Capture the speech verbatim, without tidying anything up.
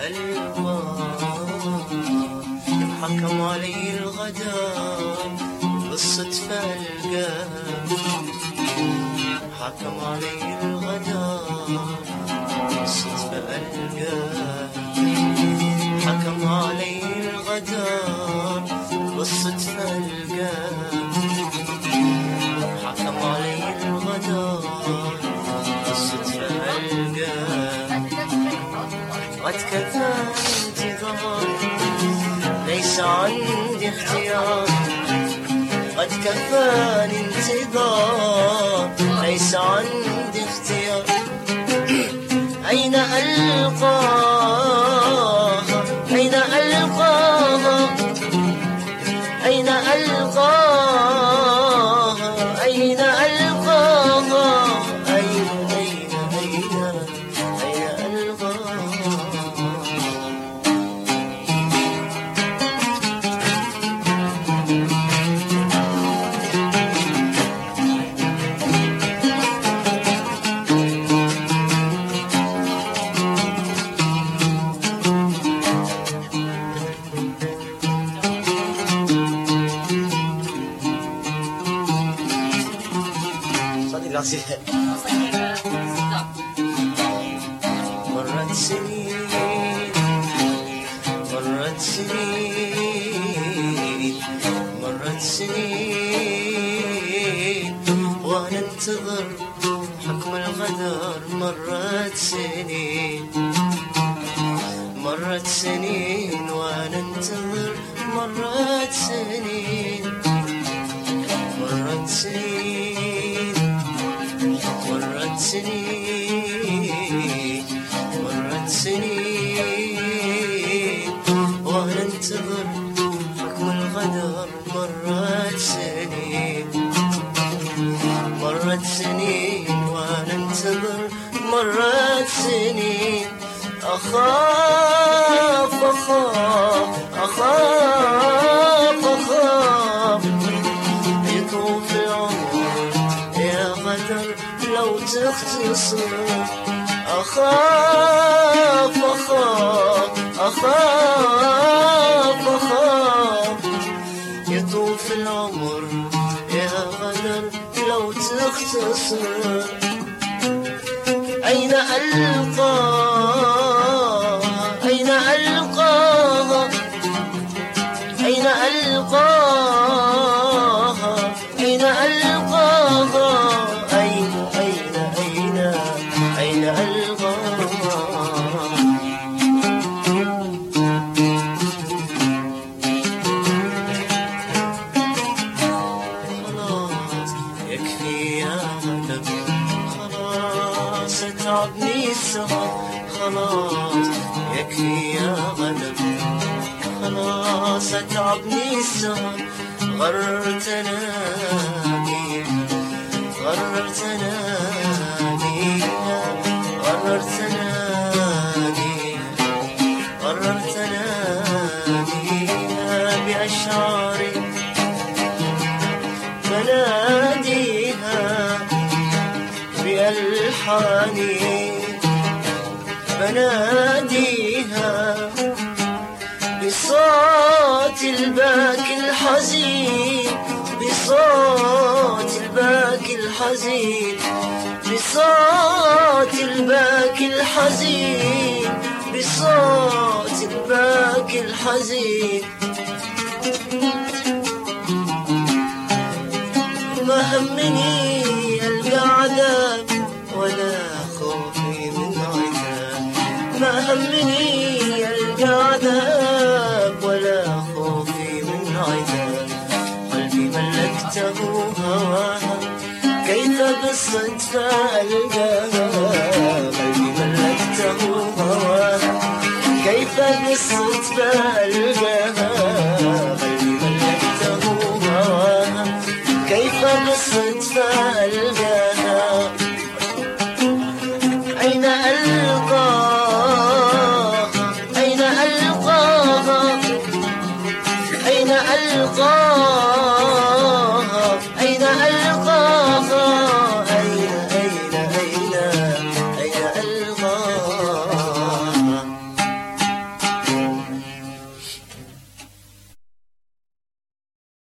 ألقاه حكم علي الغدار بالصدفة ألقاه حكم علي الغدار بالصدفة ألقاه حكم علي الغدار بالصدفة ألقاه حكم علي الغدار بالصدفة ألقاه قد كفى انتظار ليس عندي اختيار قد كفاني انتظار ليس عندي اختيار أين ألقاها أين ألقاها أين ألقاها أين ألقاها أين أين أين أين ألقاها مرت سنين مرت سنين مرت سنين وانا انتظر حكم الغدار مرت سنين مرت سنين وانا انتظر مرت سنين مرت سنين مرت سنين مرت سنين وانا انتظر حكم الغدر مرت سنين مرت سنين وانا انتظر مرت سنين اخاف اخاف اخاف اخاف يطوف العمر يا غدر لو تختصر أخاف أخاف أخاف أخاف يطوف العمر يا غدر لو تختصر أين ألقاها أين ألقاها أين ألقاها أين ألقاها أين أين أين أين ألقاها خلاص يكفي يا غدر خلاص تعبني السهر خلاص يكفي يا غدر خلاص تعبني السهر غررتنا بيها غررتنا بيها غررتنا بيها غررتنا بيها بأشعاري بناديها بألحاني بناديها بصوت الباكي الحزين بصوت الباكي الحزين بصوت الباكي الحزين بصوت الباكي الحزين ما همني القعدة ولا خوفي من عذاب ما همني القعدة ولا خوفي من عذاب قلبي ملكته هواها كيف بالصدفة ألقاها قلبي ملكته هواها كيف بالصدفة ألقاها قلبي ملكته هواها كيف بالصدفة ألقاها أين ألقاها أين ألقاها أين ألقاها